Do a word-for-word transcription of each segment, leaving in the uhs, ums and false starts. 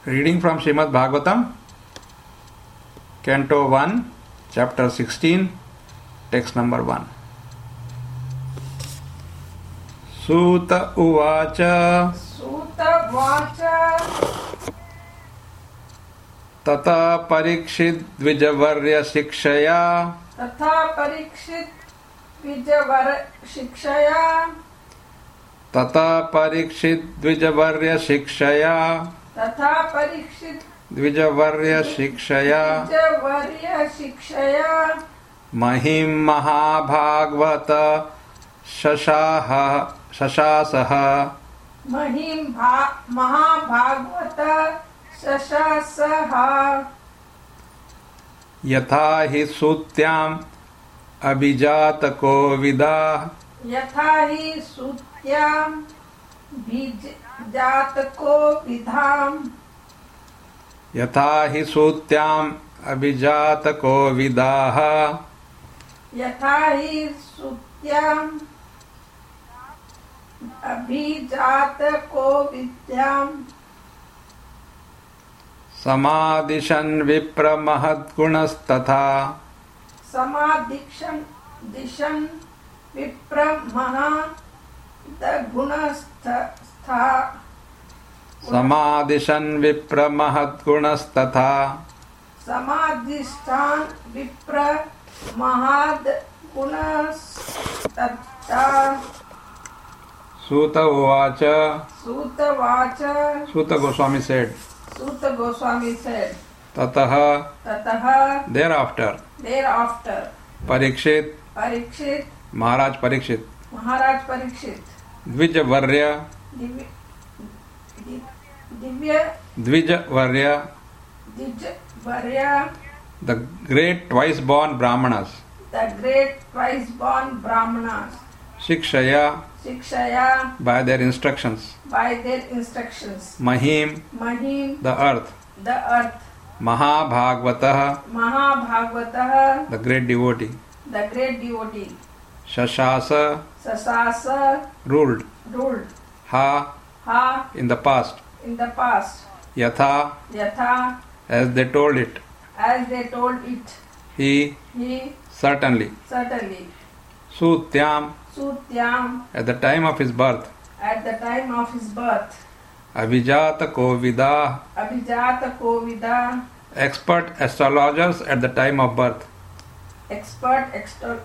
Reading from Srimad Bhagavatam, Canto one, Chapter sixteen, Text number one. Suta Uvacha Suta Vacha Tata Parikshit Dvijavarya Shikshaya Tatha Parikshit Vijavar Shikshaya Tata Parikshit Dvijavarya Shikshaya Tatha Parikshit Dvijavarya Shikshaya Vijavarya Shikshaya Mahim Mahabhagavata Shashaha Shashasaha Mahim Bha- Mahabhagavata Shashasaha Yatha hi Sutyam Abhijatako Vida Yatha hi Sutyam Bijatako Vidham Yatha hi Sutyam Abhijatako Vidaha Yatha hi Sutyam Abhijatako Vidyam Samadishan Vipra Mahadgunastatha Samadikshan Dishan Vipra Maha the Gunastha Samadishan Vipra Mahadgunastatha Samadhistan Vipra Mahad Gunastha Suta Uvacha. Suta Vacha Suta Goswami said, Suta Goswami said Tataha, Tataha thereafter, thereafter Parikshit, Parikshit Maharaj Parikshit, Maharaj Parikshit Dvijavarya, Div- Div- Divya Dvijavarya, Dijvarya the great twice born Brahmanas, the great twice born Brahmanas Shikshaya, Shikshaya by their instructions, by their instructions Mahim, Mahim the earth, the earth Mahabhagavataha, Mahabhagavataha the great devotee, the great devotee Shashasa, Sasasa ruled, ruled Ha, Ha in the past, in the past Yatha, Yatha as they told it, as they told it He, he certainly, certainly Sutyam, Sutyam at the time of his birth, at the time of his birth Abhijata Kovida, Abhijata Kovida expert astrologers at the time of birth, expert extol-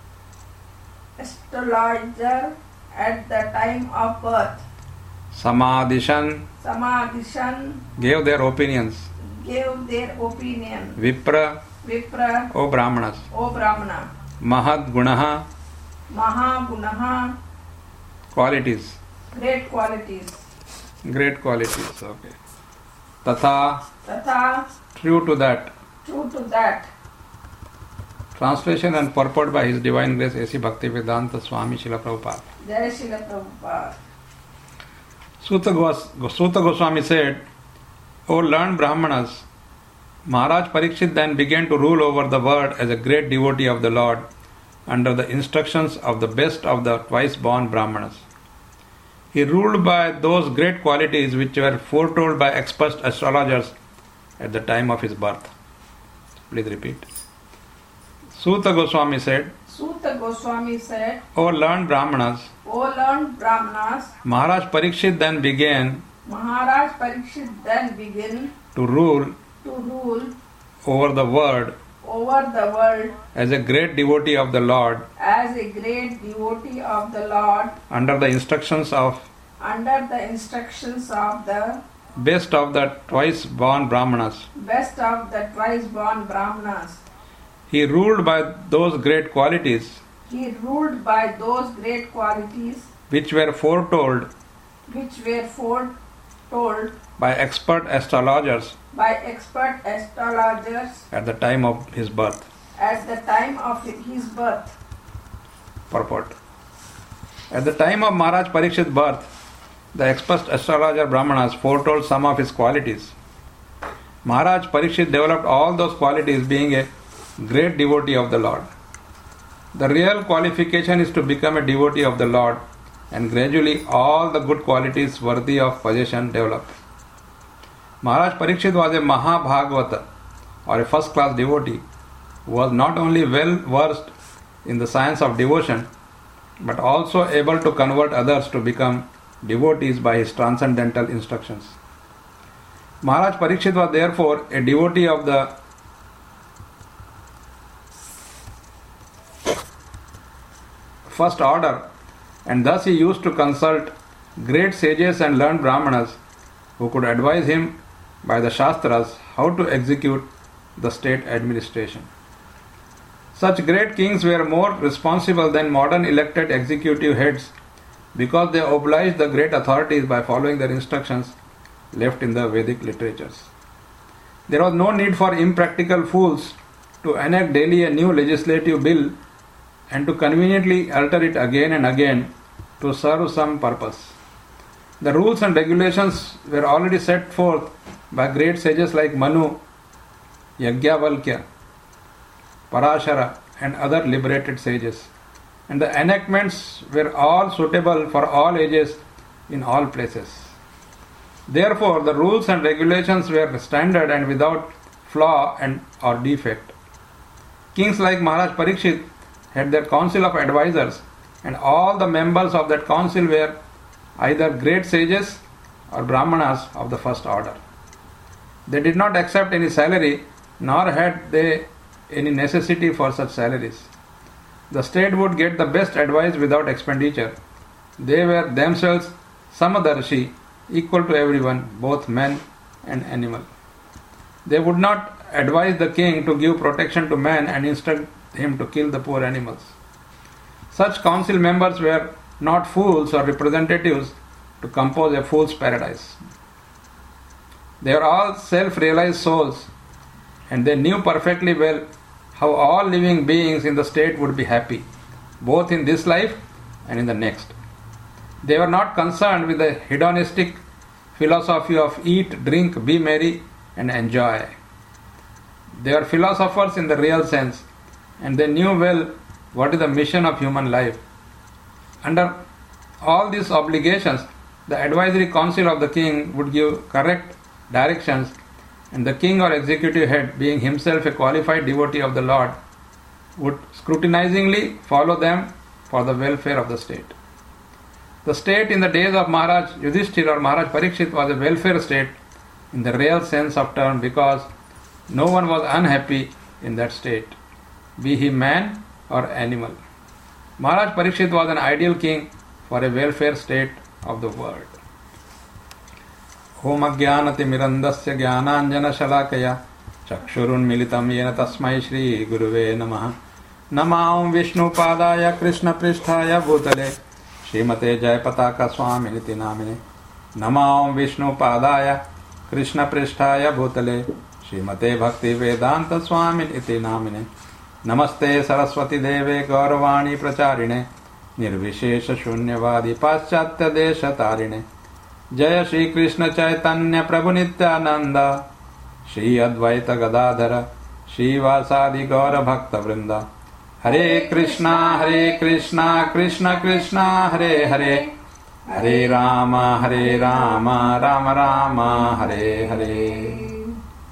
astrologer at the time of birth Samadishan, Samadhishan gave their opinions, gave their opinion Vipra, Vipra O Brahmanas, O Brahmana Mahad Gunaha, Mahagunaha qualities, great qualities great qualities, okay. Tatha, Tatha true to that. true to that Translation and purport by His Divine Grace A C Bhaktivedanta Swami Srila Prabhupada. Jai Srila Prabhupada. Suta, Gos- Suta Goswami said, O learned Brahmanas, Maharaj Parikshit then began to rule over the world as a great devotee of the Lord under the instructions of the best of the twice born Brahmanas. He ruled by those great qualities which were foretold by expert astrologers at the time of his birth. Please repeat. Suta Goswami said, Suta Goswami said, O learned Brahmanas, O learned Brahmanas, Maharaj Parikshit then began Maharaj Parikshit then began to rule to rule over the world over the world as a great devotee of the Lord as a great devotee of the Lord under the instructions of under the instructions of the best of the twice born Brahmanas. best of the twice born Brahmanas. He ruled by those great qualities He ruled by those great qualities which were foretold which were foretold by expert astrologers by expert astrologers at the time of his birth. at the time of his birth. Purport. At the time of Maharaj Parikshit's birth, the expert astrologer Brahmanas foretold some of his qualities. Maharaj Parikshit developed all those qualities being a great devotee of the Lord. The real qualification is to become a devotee of the Lord, and gradually all the good qualities worthy of possession develop. Maharaj Parikshit was a Mahabhagavata, or a first-class devotee, who was not only well versed in the science of devotion, but also able to convert others to become devotees by his transcendental instructions. Maharaj Parikshit was therefore a devotee of the first order, and thus he used to consult great sages and learned Brahmanas who could advise him by the Shastras how to execute the state administration. Such great kings were more responsible than modern elected executive heads because they obliged the great authorities by following their instructions left in the Vedic literatures. There was no need for impractical fools to enact daily a new legislative bill and to conveniently alter it again and again to serve some purpose. The rules and regulations were already set forth by great sages like Manu, Yajnavalkya, Parashara and other liberated sages, and the enactments were all suitable for all ages in all places. Therefore, the rules and regulations were standard and without flaw and or defect. Kings like Maharaj Parikshit had their council of advisors, and all the members of that council were either great sages or Brahmanas of the first order. They did not accept any salary, nor had they any necessity for such salaries. The state would get the best advice without expenditure. They were themselves Samadarshi, equal to everyone, both men and animal. They would not advise the king to give protection to man and instruct him to kill the poor animals. Such council members were not fools or representatives to compose a fool's paradise. They were all self-realized souls, and they knew perfectly well how all living beings in the state would be happy, both in this life and in the next. They were not concerned with the hedonistic philosophy of eat, drink, be merry, and enjoy. They were philosophers in the real sense, and they knew well what is the mission of human life. Under all these obligations, the advisory council of the king would give correct directions, and the king or executive head, being himself a qualified devotee of the Lord, would scrutinizingly follow them for the welfare of the state. The state in the days of Maharaj Yudhishthira or Maharaj Parikshit was a welfare state in the real sense of term, because no one was unhappy in that state, be he man or animal. Maharaj Parikshit was an ideal king for a welfare state of the world. Om Ajnanati Mirandasya Jnananjana Shalakaya Chakshurunmilitam Yena Tasmai Shri Guruve Namaha Namam Vishnu Padaya Krishna Pristhaya Bhutale Srimate Jayapataka Swaminiti Namine Namam Vishnu Padaya Krishna Pristhaya Bhutale Srimate Bhakti Vedanta Swaminiti Namine Namaste Saraswati Deve Gauravani Pracharine Nirvishesha Shunyavadi Paschatya Desha Tarine Jaya Shri Krishna Chaitanya Prabhu Nityananda Shri Advaita Gadadhara Shri Vasadi Gaura Bhakta Vrinda Hare Krishna Hare Krishna Krishna Krishna Hare Hare Hare Rama Hare Rama Rama Rama Hare Hare.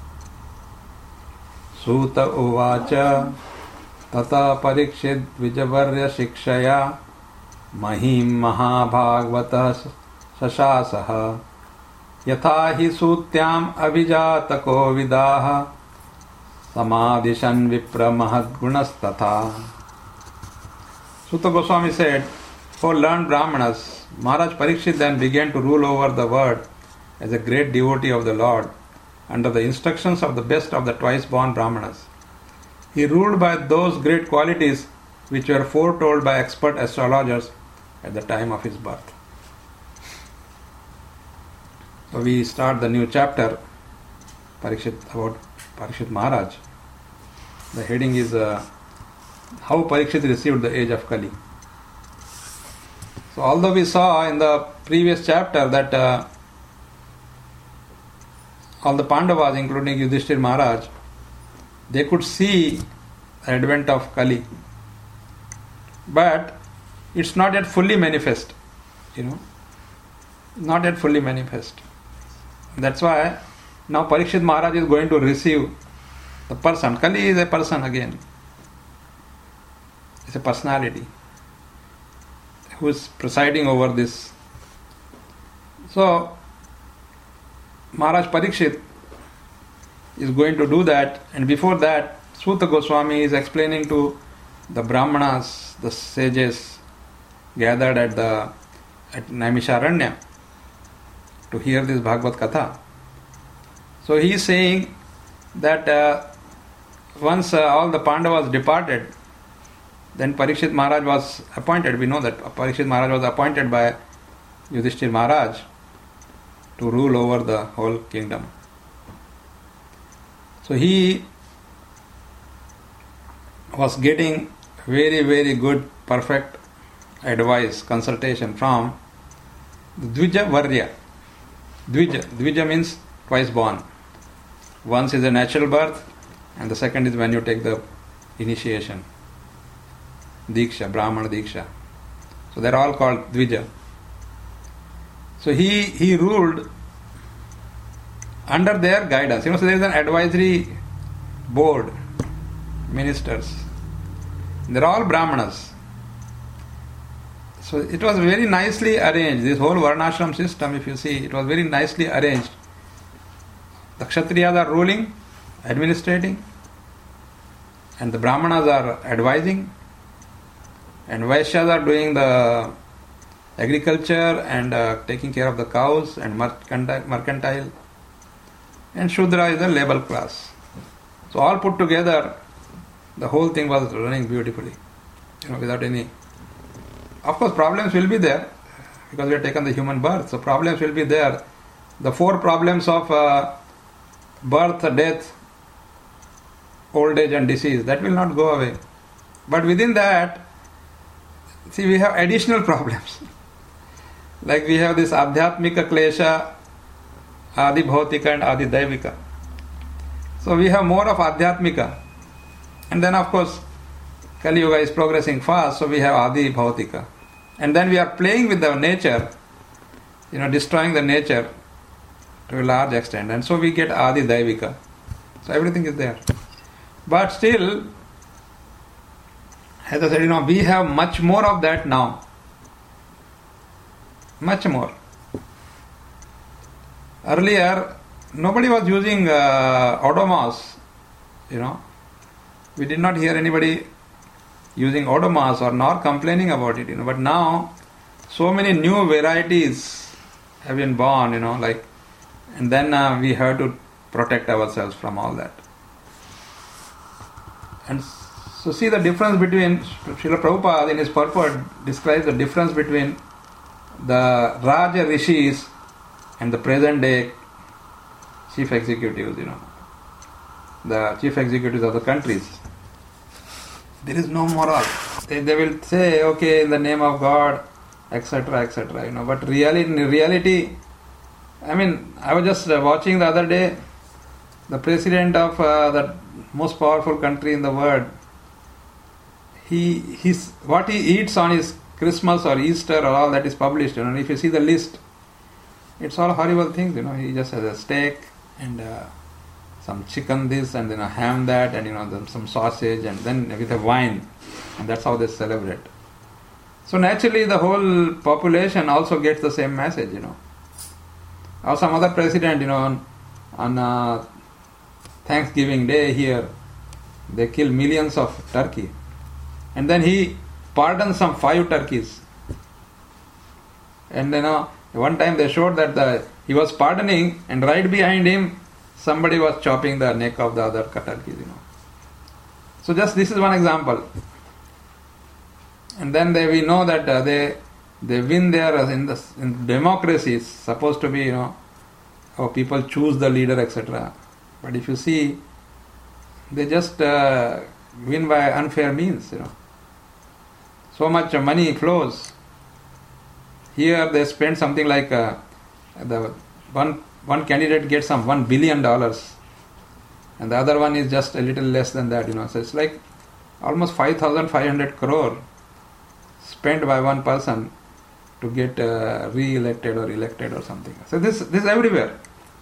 Suta Uvacha Tata Parikshit Vijavarya Shikshaya Mahim Mahabhagavata Sashasah Yatha hi sutyam abhijatako vidaha Samadhishan vipra mahadgunastatha. Suta Goswami said, for learned Brahmanas, Maharaj Parikshit then began to rule over the world as a great devotee of the Lord under the instructions of the best of the twice-born Brahmanas. He ruled by those great qualities which were foretold by expert astrologers at the time of his birth. So we start the new chapter, Parikshit, about Parikshit Maharaj. The heading is uh, How Parikshit Received the Age of Kali. So although we saw in the previous chapter that uh, all the Pandavas, including Yudhishthira Maharaj, they could see the advent of Kali, but it's not yet fully manifest, you know, not yet fully manifest. That's why Now Parikshit Maharaj is going to receive the person. Kali is a person again. It's a personality who is presiding over this. So Maharaj Parikshit is going to do that, and before that Suta Goswami is explaining to the Brahmanas, the sages gathered at the at Naimisharanya to hear this Bhagavad Katha. So he is saying that uh, once uh, all the Pandavas departed, then Parikshit Maharaj was appointed. We know that Parikshit Maharaj was appointed by Yudhishthir Maharaj to rule over the whole kingdom. So he was getting very, very good, perfect advice, consultation from the Dvija Varya. Dvija. Dvija means twice born. Once is a natural birth, and the second is when you take the initiation. Diksha, Brahmana Diksha. So they're all called Dvija. So he, he ruled under their guidance. You know, so there is an advisory board, ministers. They're all Brahmanas. So it was very nicely arranged. This whole Varnashram system, if you see, it was very nicely arranged. The Kshatriyas are ruling, administrating, and the Brahmanas are advising, and Vaishyas are doing the agriculture and uh, taking care of the cows and mercantile, mercantile, and Shudra is the labor class. So all put together, the whole thing was running beautifully, you know, without any. Of course, problems will be there because we have taken the human birth. So problems will be there. The four problems of uh, birth, death, old age, and disease, that will not go away. But within that, see, we have additional problems. Like we have this Adhyatmika Klesha, Adi Bhautika and Adi Daivika. So we have more of Adhyatmika. And then of course, Kali Yuga is progressing fast, so we have Adi Bhautika. And then we are playing with the nature, you know, destroying the nature to a large extent. And so we get Adi Daivika. So everything is there. But still, as I said, you know, we have much more of that now. Much more. Earlier, nobody was using uh, Odomos, you know. We did not hear anybody using Odomos or nor complaining about it, you know. But now, so many new varieties have been born, you know, like, and then uh, we have to protect ourselves from all that. And so see the difference between, Srila Prabhupada in his purport describes the difference between the Raja Rishis and the present day chief executives, you know, the chief executives of the countries. There is no moral. They, they will say, okay, in the name of God, et cetera, et cetera. You know, but really, in reality, I mean, I was just uh, watching the other day, the president of uh, the most powerful country in the world. He, he's what he eats on his Christmas or Easter or all that is published. You know, and if you see the list, it's all horrible things. You know, he just has a steak and uh, some chicken this and then a ham that and you know then some sausage and then with a wine, and that's how they celebrate. So naturally the whole population also gets the same message, you know. Or some other president, you know, on, on uh, Thanksgiving Day here, they kill millions of turkey, and then he pardons some five turkeys. And you know, one time they showed that the he was pardoning, and right behind him somebody was chopping the neck of the other turkeys, you know. So just this is one example. And then they, we know that uh, they they win there in the in democracy. It's supposed to be, you know, how people choose the leader, et cetera. But if you see, they just uh, win by unfair means, you know. So much money flows. Here they spend something like uh, the one one candidate gets some one billion dollars, and the other one is just a little less than that, you know. So it's like almost five thousand five hundred crore spent by one person to get uh, re-elected or elected or something. So this this is everywhere.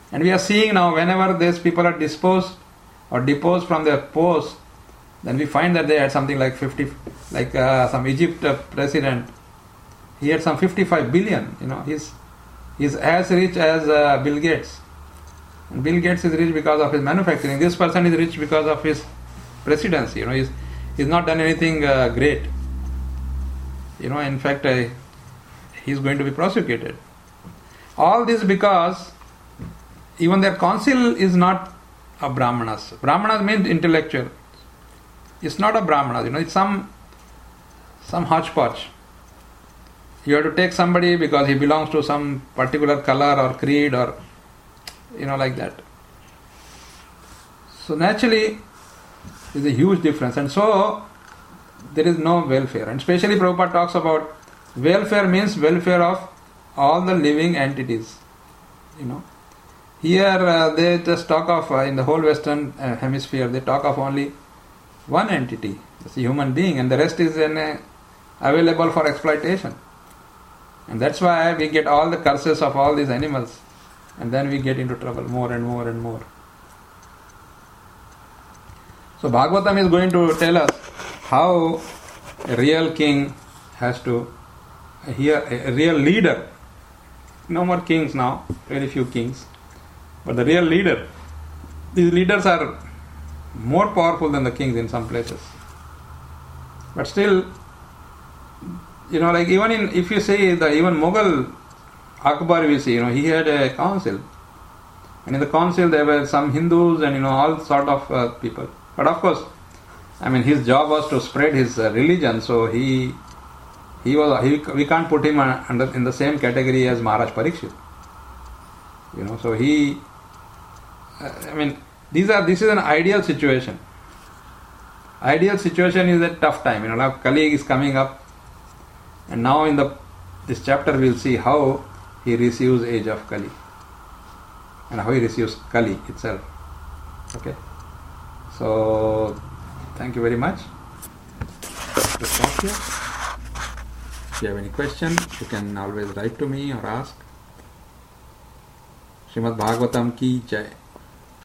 And we are seeing now, whenever these people are disposed or deposed from their post, then we find that they had something like fifty, like uh, some Egypt uh, president, he had some fifty-five billion, you know, he's, he's as rich as uh, Bill Gates. And Bill Gates is rich because of his manufacturing. This person is rich because of his presidency, you know, he's, he's not done anything uh, great. You know, in fact, uh, he's going to be prosecuted. All this because even their council is not a Brahmanas. Brahmanas means intellectual. It's not a Brahmanas, you know, it's some some hodgepodge. You have to take somebody because he belongs to some particular color or creed or, you know, like that. So naturally, there's a huge difference. And so, there is no welfare. And especially Prabhupada talks about welfare means welfare of all the living entities. You know, here uh, they just talk of, uh, in the whole Western uh, hemisphere, they talk of only one entity, it's a human being, and the rest is in, uh, available for exploitation. And that's why we get all the curses of all these animals, and then we get into trouble more and more and more. So Bhagavatam is going to tell us how a real king has to, here a real leader, no more kings now, very few kings, but the real leader, these leaders are more powerful than the kings in some places. But still, you know, like even in, if you say the even Mughal Akbar, we see, you know, he had a council, and in the council there were some Hindus and, you know, all sort of uh, people. But of course, I mean, his job was to spread his uh, religion, so he he was he, we can't put him under in the same category as Maharaj Parikshit. You know, so he, uh, I mean, these are this is an ideal situation. Ideal situation is a tough time. You know, now Kali is coming up, and now in the this chapter we'll see how he receives age of Kali and how he receives Kali itself. Okay, so thank you very much. Let's stop here. If you have any question, you can always write to me or ask. Srimad Bhagavatam ki jai.